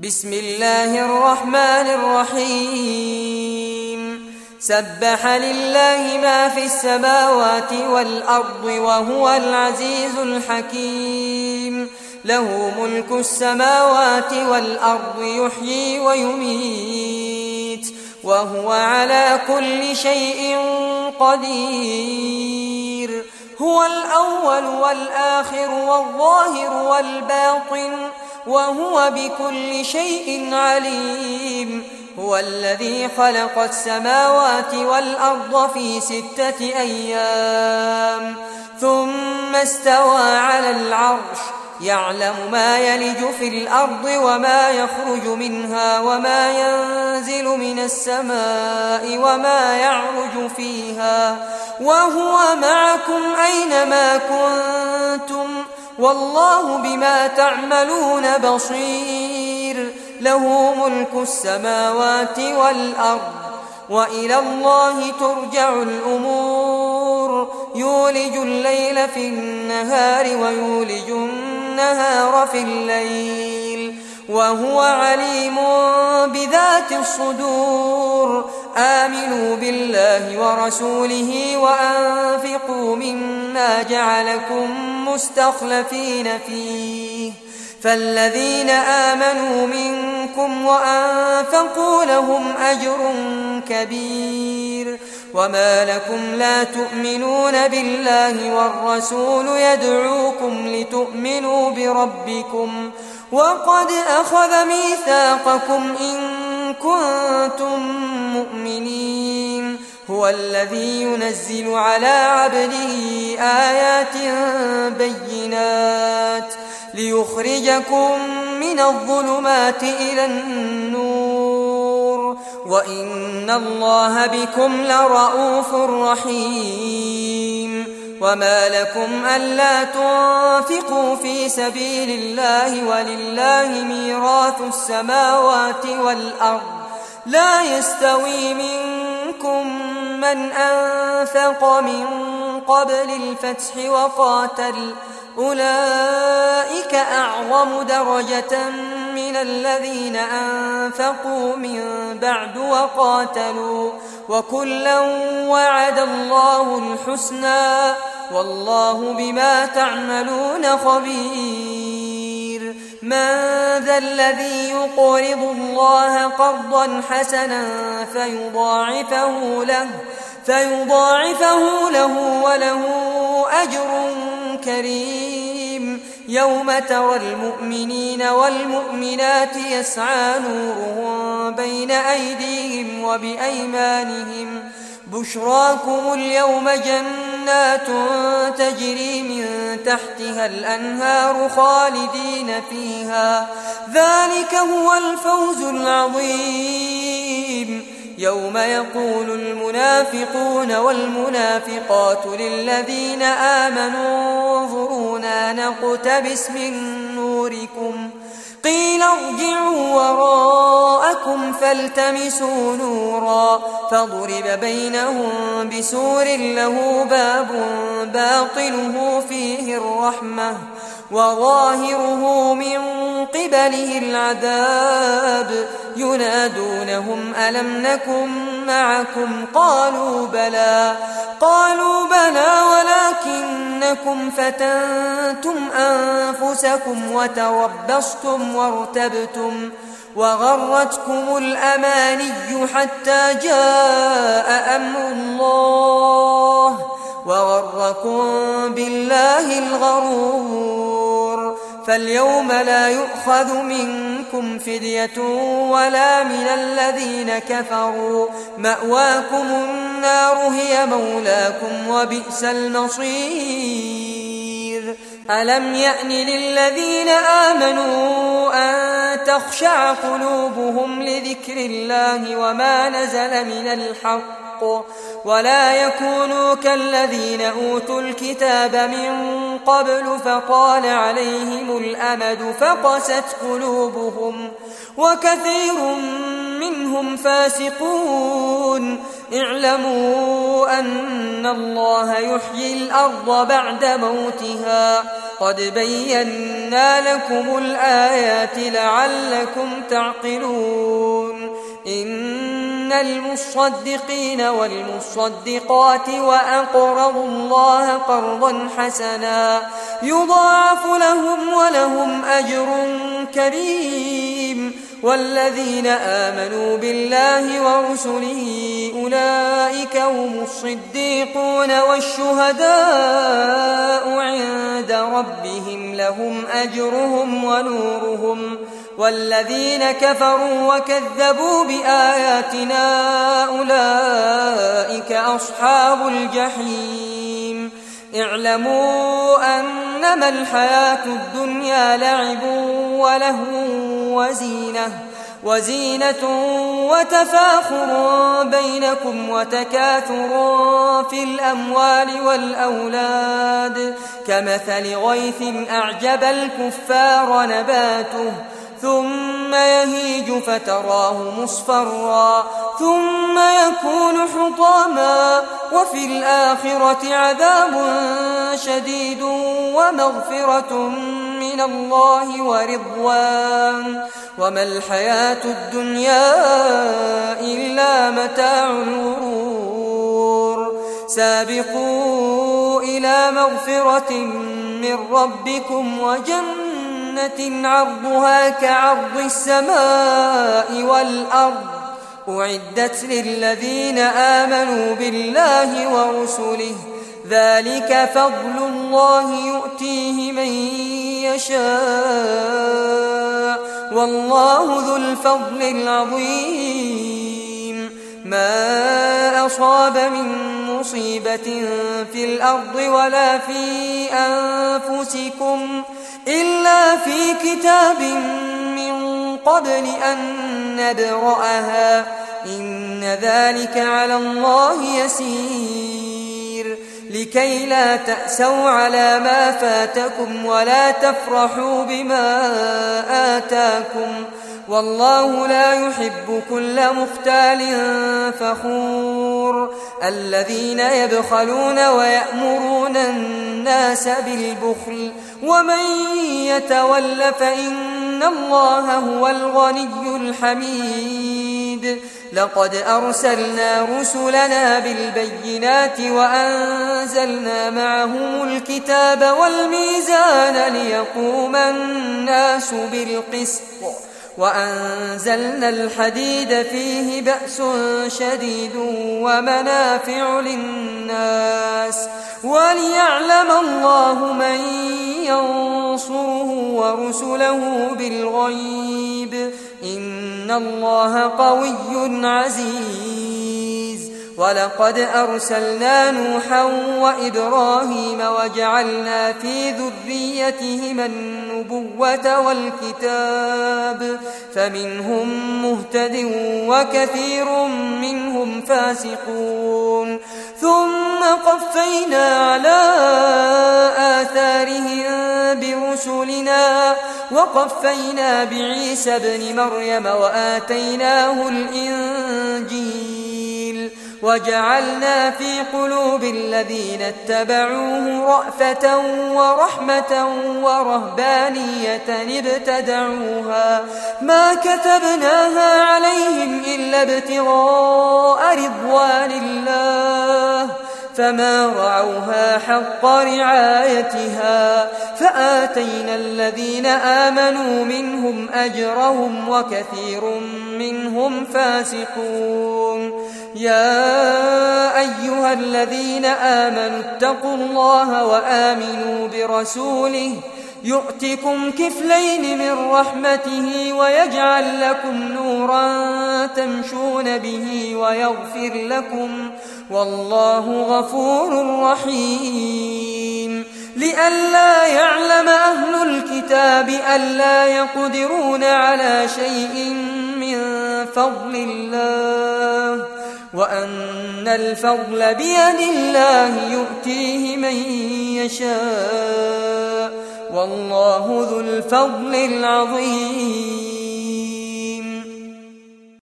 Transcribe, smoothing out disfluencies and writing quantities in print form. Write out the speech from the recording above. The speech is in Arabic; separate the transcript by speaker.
Speaker 1: بسم الله الرحمن الرحيم سبح لله ما في السماوات والأرض وهو العزيز الحكيم له ملك السماوات والأرض يحيي ويميت وهو على كل شيء قدير هو الأول والآخر والظاهر والباطن وهو بكل شيء عليم هو الذي خلق السماوات والأرض في 6 أيام ثم استوى على العرش يعلم ما يلج في الأرض وما يخرج منها وما ينزل من السماء وما يعرج فيها وهو معكم أينما كنتم والله بما تعملون بصير له ملك السماوات والأرض وإلى الله ترجع الأمور يولج الليل في النهار ويولج النهار في الليل وهو عليم بذات الصدور آمنوا بالله ورسوله وأنفقوا مما جعلكم مستخلفين فيه فالذين آمنوا منكم وأنفقوا لهم أجر كبير وما لكم لا تؤمنون بالله والرسول يدعوكم لتؤمنوا بربكم وقد أخذ ميثاقكم إن كنتم مؤمنين هو الذي ينزل على عبده آيات بينات ليخرجكم من الظلمات إلى النور وإن الله بكم لرؤوف رحيم وما لكم ألا تنفقوا في سبيل الله ولله ميراث السماوات والأرض لا يستوي منكم من أنفق من قبل الفتح وقاتل أولئك أعظم درجة من الذين أنفقوا من بعد وقاتلوا وكلا وعد الله الحسنى والله بما تعملون خبير من ذا الذي يقرض الله قرضا حسنا فيضاعفه له وله أجر كريم يوم ترى المؤمنين والمؤمنات يسعى نورهم بين أيديهم وبأيمانهم بشراكم اليوم جنات تجري من تحتها الأنهار خالدين فيها ذلك هو الفوز العظيم يوم يقول المنافقون والمنافقات للذين آمنوا انظرونا نقتبس من نوركم قيل ارجعوا وراءكم فالتمسوا نورا فضرب بينهم بسور له باب باطنه فيه الرحمة وظاهره من قبله العذاب ينادونهم ألم نكن معكم قالوا بلى ولكنكم فتنتم أنفسكم وتربصتم وارتبتم وغرتكم الأماني حتى جاء أمر الله وغركم بالله الغرور فاليوم لا يؤخذ منكم فدية ولا من الذين كفروا مأواكم النار هي مولاكم وبئس المصير ألم يأن للذين آمنوا أن تخشع قلوبهم لذكر الله وما نزل من الحق ولا يكونوا كالذين أوتوا الكتاب من قبل فطال عليهم الأمد فقست قلوبهم وكثير منهم فاسقون اعلموا أن الله يحيي الأرض بعد موتها قد بينا لكم الآيات لعلكم تعقلون إن المصدقين والمصدقات وأقرضوا الله قرضا حسنا يضاعف لهم ولهم أجر كريم والذين آمنوا بالله ورسله أولئك هم الصديقون والشهداء عند ربهم لهم أجرهم ونورهم والذين كفروا وكذبوا بآياتنا أولئك أصحاب الجحيم اعلموا أنما الحياة الدنيا لعب ولهو وزينة وتفاخر بينكم وتكاثر في الأموال والأولاد كمثل غيث أعجب الكفار نباته ثم يهيج فتراه مصفرا ثم يكون حطاما وفي الآخرة عذاب شديد ومغفرة من الله ورضوان وما الحياة الدنيا إلا متاع الغرور سابقوا إلى مغفرة من ربكم وجنة عرضها كعرض السماء والأرض أعدت للذين آمنوا بالله ورسله ذلك فضل الله يؤتيه من يشاء والله ذو الفضل العظيم ما أصاب من مصيبة في الأرض ولا في أنفسكم إلا في كتاب من قبل أن نبرأها إن ذلك على الله يسير لكي لا تأسوا على ما فاتكم ولا تفرحوا بما آتاكم والله لا يحب كل مختال فخور الذين يبخلون ويأمرون الناس بالبخل ومن يتول فإن الله هو الغني الحميد لقد أرسلنا رسلنا بالبينات وأنزلنا معهم الكتاب والميزان ليقوم الناس بالقسط وأنزلنا الحديد فيه بأس شديد ومنافع للناس وليعلم الله من ينصره ورسله بالغيب إن الله قوي عزيز ولقد أرسلنا نوحا وإبراهيم وجعلنا في ذريتهما النبوة والكتاب فمنهم مهتد وكثير منهم فاسقون ثم قفينا على آثارهم برسلنا وقفينا بعيسى ابن مريم وآتيناه الإنجيل وجعلنا في قلوب الذين اتبعوه رأفة ورحمة ورهبانية ابتدعوها ما كتبناها عليهم إلا ابتغاء رضوان الله فما رعوها حق رعايتها فآتينا الذين آمنوا منهم أجرهم وكثير منهم فاسقون يا أيها الذين آمنوا اتقوا الله وآمنوا برسوله يؤتكم كفلين من رحمته ويجعل لكم نورا تمشون به ويغفر لكم والله غفور رحيم لئلا يعلم أهل الكتاب ألا يقدرون على شيء من فضل الله وأن الفضل بيد الله يؤتيه من يشاء والله ذو الفضل العظيم